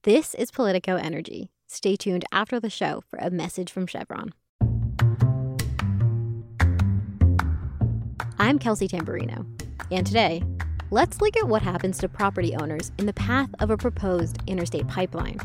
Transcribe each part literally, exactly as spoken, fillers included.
This is Politico Energy. Stay tuned after the show for a message from Chevron. I'm Kelsey Tamburino, and today, let's look at what happens to property owners in the path of a proposed interstate pipeline.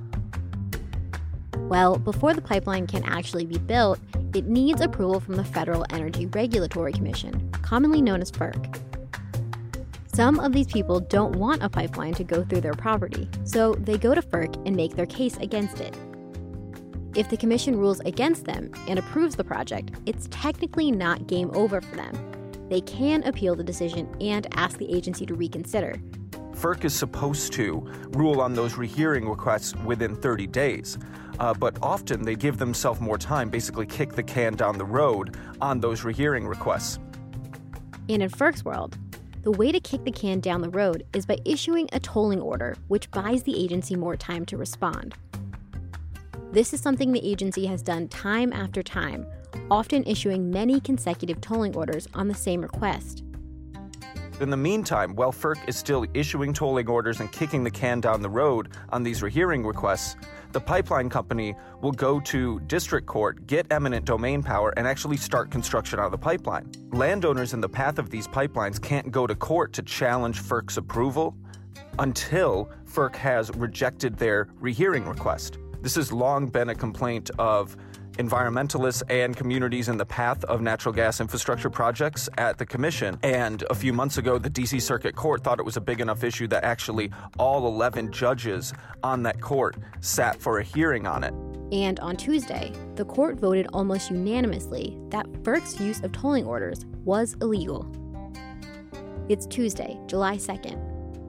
Well, before the pipeline can actually be built, it needs approval from the Federal Energy Regulatory Commission, commonly known as FERC. Some of these people don't want a pipeline to go through their property, so they go to FERC and make their case against it. If the commission rules against them and approves the project, it's technically not game over for them. They can appeal the decision and ask the agency to reconsider. FERC is supposed to rule on those rehearing requests within thirty days. Uh, but often they give themselves more time, basically kick the can down the road on those rehearing requests. And in FERC's world, the way to kick the can down the road is by issuing a tolling order, which buys the agency more time to respond. This is something the agency has done time after time, often issuing many consecutive tolling orders on the same request. In the meantime, while FERC is still issuing tolling orders and kicking the can down the road on these rehearing requests, the pipeline company will go to district court, get eminent domain power, and actually start construction on the pipeline. Landowners in the path of these pipelines can't go to court to challenge FERC's approval until FERC has rejected their rehearing request. This has long been a complaint of environmentalists and communities in the path of natural gas infrastructure projects at the commission. And a few months ago, the D C Circuit Court thought it was a big enough issue that actually all eleven judges on that court sat for a hearing on it. And on Tuesday, the court voted almost unanimously that FERC's use of tolling orders was illegal. It's Tuesday, July second.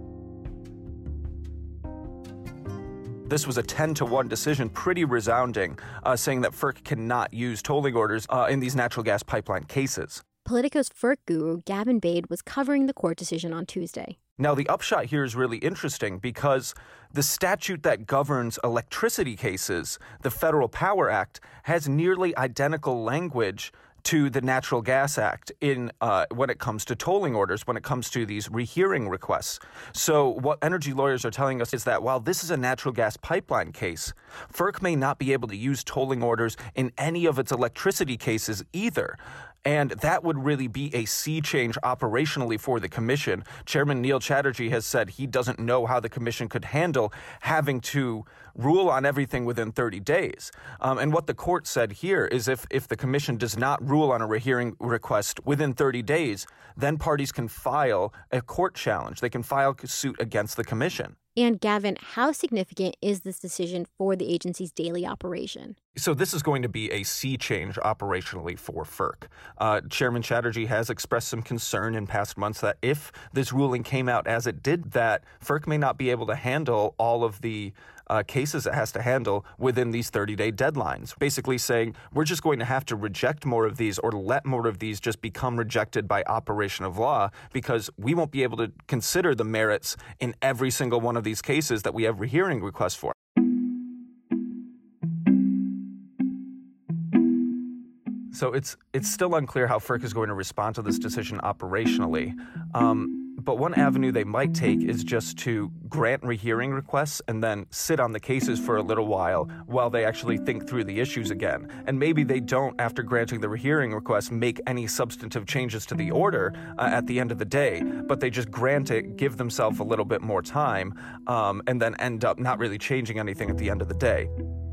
This was a ten to one decision, pretty resounding, uh, saying that FERC cannot use tolling orders uh, in these natural gas pipeline cases. Politico's FERC guru, Gavin Bade, was covering the court decision on Tuesday. Now, the upshot here is really interesting because the statute that governs electricity cases, the Federal Power Act, has nearly identical language to the Natural Gas Act in uh, when it comes to tolling orders, when it comes to these rehearing requests. So what energy lawyers are telling us is that while this is a natural gas pipeline case, FERC may not be able to use tolling orders in any of its electricity cases either. And that would really be a sea change operationally for the commission. Chairman Neil Chatterjee has said he doesn't know how the commission could handle having to rule on everything within thirty days. Um, and what the court said here is if, if the commission does not rule on a rehearing request within thirty days, then parties can file a court challenge. They can file a suit against the commission. And Gavin, how significant is this decision for the agency's daily operation? So this is going to be a sea change operationally for FERC. Uh, Chairman Chatterjee has expressed some concern in past months that if this ruling came out as it did, that FERC may not be able to handle all of the uh, cases it has to handle within these thirty-day deadlines. Basically saying we're just going to have to reject more of these or let more of these just become rejected by operation of law because we won't be able to consider the merits in every single one of these cases that we have rehearing requests for. So it's it's still unclear how FERC is going to respond to this decision operationally. Um, but one avenue they might take is just to grant rehearing requests and then sit on the cases for a little while while they actually think through the issues again. And maybe they don't, after granting the rehearing request, make any substantive changes to the order uh, at the end of the day, but they just grant it, give themselves a little bit more time, um, and then end up not really changing anything at the end of the day.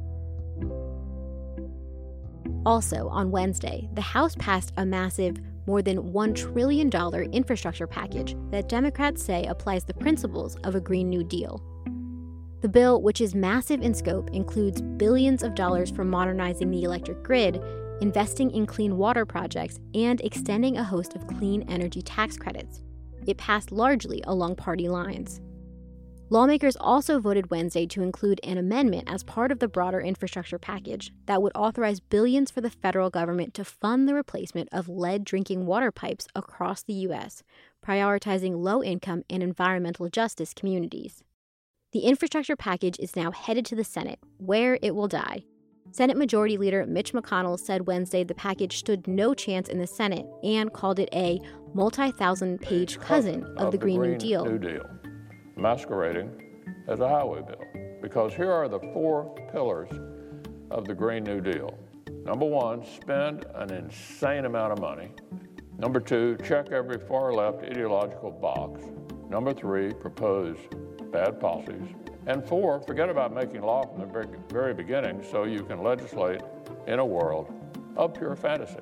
Also, on Wednesday, the House passed a massive, more than one trillion dollars infrastructure package that Democrats say applies the principles of a Green New Deal. The bill, which is massive in scope, includes billions of dollars for modernizing the electric grid, investing in clean water projects, and extending a host of clean energy tax credits. It passed largely along party lines. Lawmakers also voted Wednesday to include an amendment as part of the broader infrastructure package that would authorize billions for the federal government to fund the replacement of lead drinking water pipes across the U S, prioritizing low-income and environmental justice communities. The infrastructure package is now headed to the Senate, where it will die. Senate Majority Leader Mitch McConnell said Wednesday the package stood no chance in the Senate and called it a multi-thousand page cousin of, of the Green, Green New Deal. New Deal. Masquerading as a highway bill, because here are the four pillars of the Green New Deal. Number one, spend an insane amount of money. Number two, check every far-left ideological box. Number three, propose bad policies. And four, forget about making law from the very, very beginning so you can legislate in a world of pure fantasy.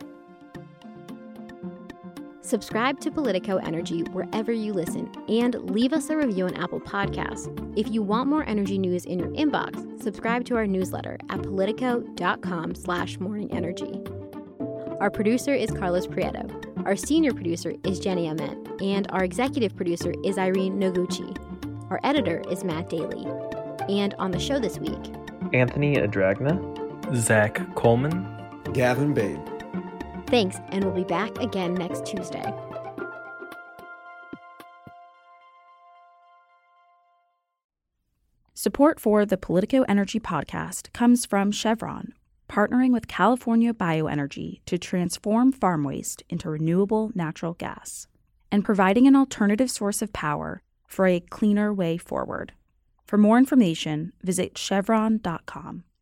Subscribe to Politico Energy wherever you listen and leave us a review on Apple Podcasts. If you want more energy news in your inbox, subscribe to our newsletter at politico.com slash morning energy. Our producer is Carlos Prieto. Our senior producer is Jenny Ament. And our executive producer is Irene Noguchi. Our editor is Matt Daly. And on the show this week, Anthony Adragna, Zach Coleman, Gavin Babe. Thanks, and we'll be back again next Tuesday. Support for the Politico Energy podcast comes from Chevron, partnering with California Bioenergy to transform farm waste into renewable natural gas, and providing an alternative source of power for a cleaner way forward. For more information, visit chevron dot com.